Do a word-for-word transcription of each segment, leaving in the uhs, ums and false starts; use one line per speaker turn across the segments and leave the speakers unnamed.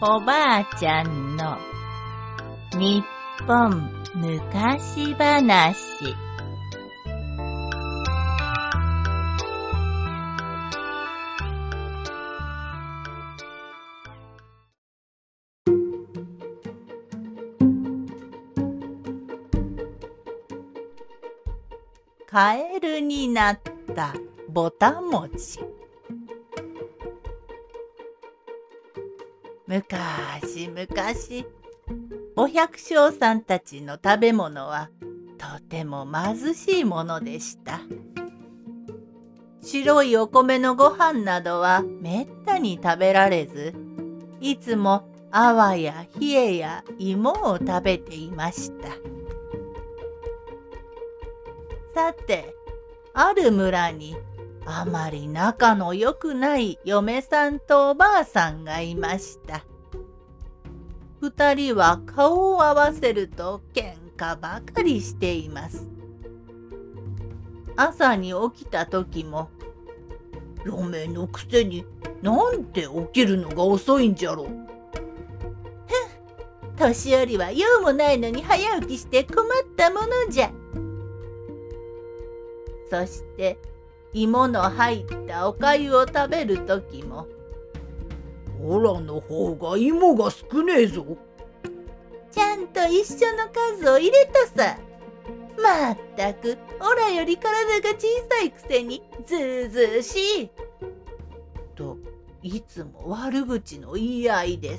おばあちゃんの日本昔話。カエルになったぼたもち。むかしむかし、お百姓さんたちの食べ物はとても貧しいものでした。白いお米のご飯などはめったに食べられず、いつも泡や冷えや芋を食べていました。さて、ある村にあまり仲の良くない嫁さんとおばあさんがいました。二人は顔を合わせると喧嘩ばかりしています。朝に起きた時も、嫁のくせになんて起きるのが遅いんじゃろう。ふん、年寄りは用もないのに早起きして困ったものじゃ。そして芋の入ったおかゆを食べるときも、おらの方が芋が少ねえぞ。ちゃんと一緒の数を入れたさ。まったくおらより体が小さいくせにずうずうしい。といつも悪口の言い合いです。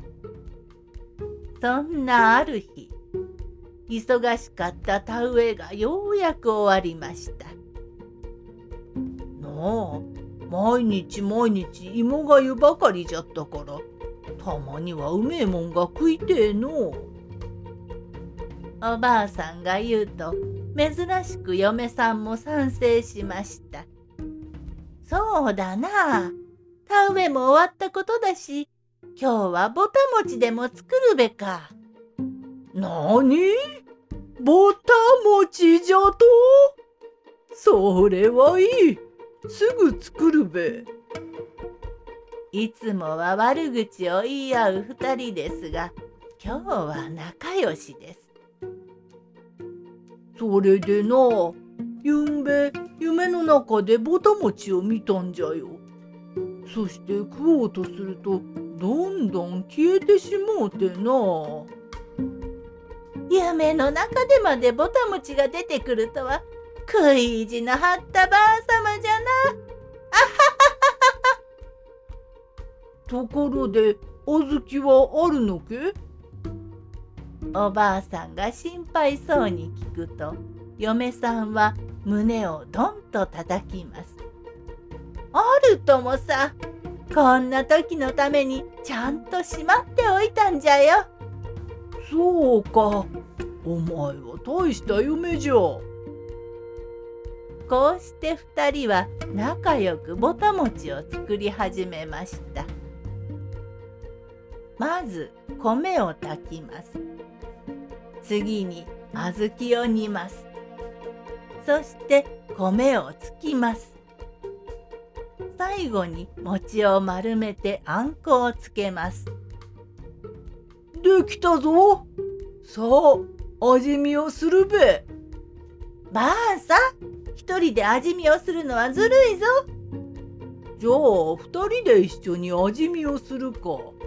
そんなある日、忙しかった田植えがようやく終わりました。なあ、毎日毎日芋がゆばかりじゃったから、たまにはうめえもんが食いてえのう。おばあさんが言うと、珍しく嫁さんも賛成しました。そうだな、田植えも終わったことだし、今日はぼたもちでも作るべか。なに？ぼたもちじゃと？それはいい。すぐ作るべ。いつもは悪口を言い合う二人ですが、今日は仲良しです。それでな、ゆんべ夢の中でぼたもちを見たんじゃよ。そして食おうとするとどんどん消えてしもうてな。夢の中でまでぼたもちが出てくるとは、食い意地の張ったばあさまじゃな。あはははは。ところで、小豆はあるのけ？おばあさんが心配そうに聞くと、嫁さんは胸をどんと叩きます。あるともさ、こんな時のためにちゃんとしまっておいたんじゃよ。そうか、お前は大した夢じゃ。こうして二人は仲良くぼたもちを作り始めました。まず米を炊きます。次に小豆を煮ます。そして米をつきます。最後に餅を丸めてあんこをつけます。できたぞ。さあ、味見をするべ。ばあさん、一人で味見をするのはずるいぞ。じゃあ二人で一緒に味見をするか。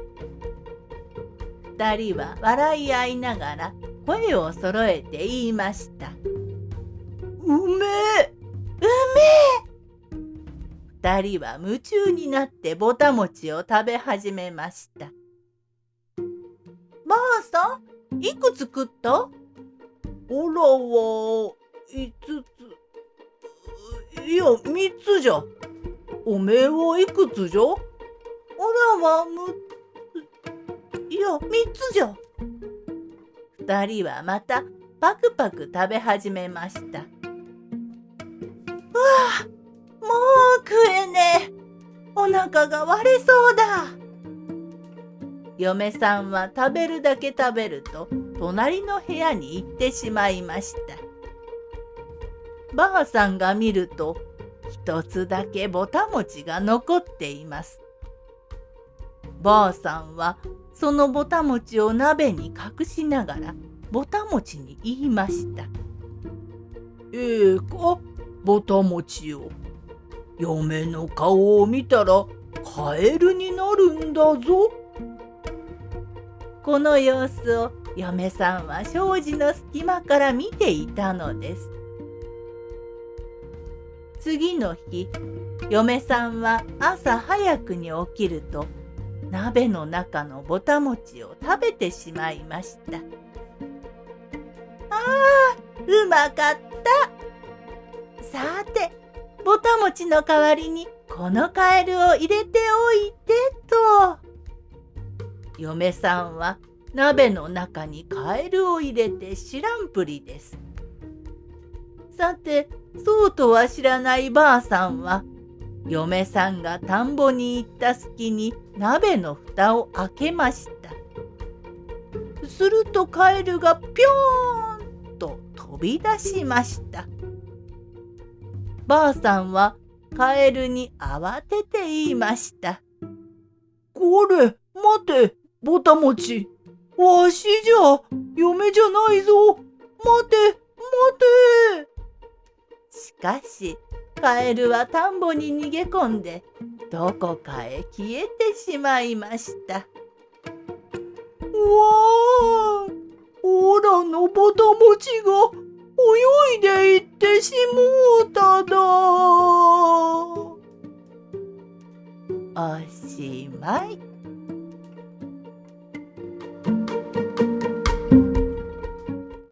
二人は笑い合いながら声を揃えて言いました。うめえ、うめえ。二人は夢中になってぼたもちを食べ始めました。ばあさん、いくつ食った？おらはいつつ、いやみっつじゃ。おめえはいくつじゃ？おらはむつ、いやみっつじゃ。二人はまたパクパク食べ始めました。うわあ、もう食えねえ。お腹が割れそうだ。嫁さんは食べるだけ食べると隣の部屋に行ってしまいました。ばあさんが見ると一つだけぼたもちが残っています。 ばあさんはそのぼたもちを鍋に隠しながらぼたもちに言いました。ええか、ぼたもちよ。嫁の顔を見たらカエルになるんだぞ。この様子を嫁さんは障子の隙間から見ていたのです。次の日、嫁さんは朝早くに起きると、鍋の中のぼたもちを食べてしまいました。ああ、うまかった。さて、ぼたもちの代わりにこのカエルを入れておいてと。嫁さんは鍋の中にカエルを入れて知らんぷりです。さて、そうとは知らないばあさんは、嫁さんが田んぼに行った隙に鍋の蓋を開けました。するとカエルがぴょーんと飛び出しました。ばあさんはカエルに慌てて言いました。これ、待て、ぼたもち。わしじゃ、嫁じゃないぞ。待て、待て。しかし、カエルは田んぼに逃げ込んで、どこかへ消えてしまいました。わー、おらのぼたもちが